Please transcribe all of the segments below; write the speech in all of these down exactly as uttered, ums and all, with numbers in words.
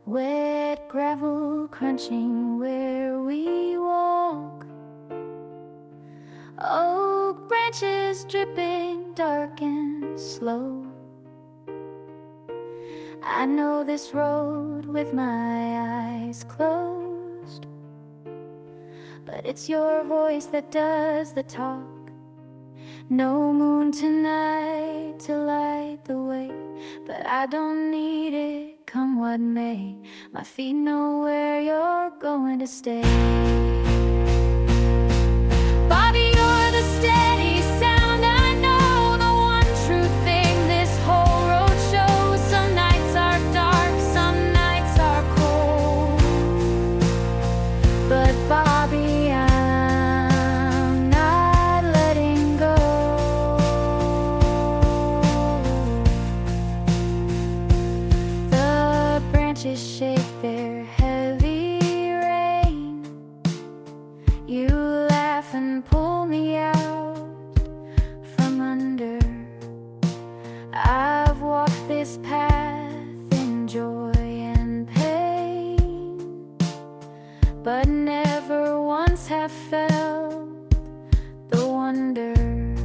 Wet gravel crunching where we walk, oak branches dripping dark and slow. I know this road with my eyes closed, but it's your voice that does the talk. No moon tonight to light the way, but I don't need it, come what may. My feet know where you're going to stay. Bobby, you're the steady sound, I know, the one true thing this whole road shows. Some nights are dark, some nights are cold, but Bobby, I'm not letting go. The branches shake their heavy rain. You laugh and pull me out from under. I've walked this path in joy and pain, but never once have felt the wonder.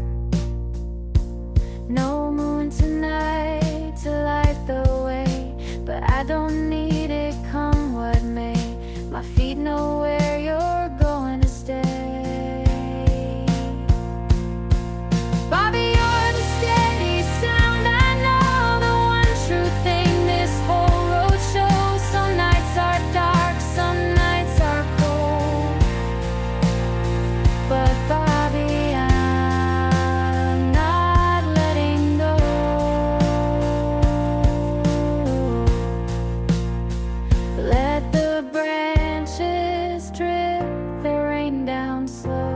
No moon tonight to light the way, but I don't need it, come what may. My feet know where you're going to stay. Bobby, you're the steady sound, I know, the one true thing this whole road shows. Some nights are dark, some nights are cold, but Bobby, I'm not letting go. Let the branches drip the rain down slow.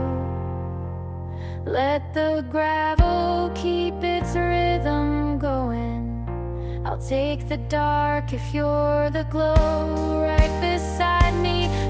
Let the gravel keep its rhythm going. I'll take the dark if you're the glow. Right beside me,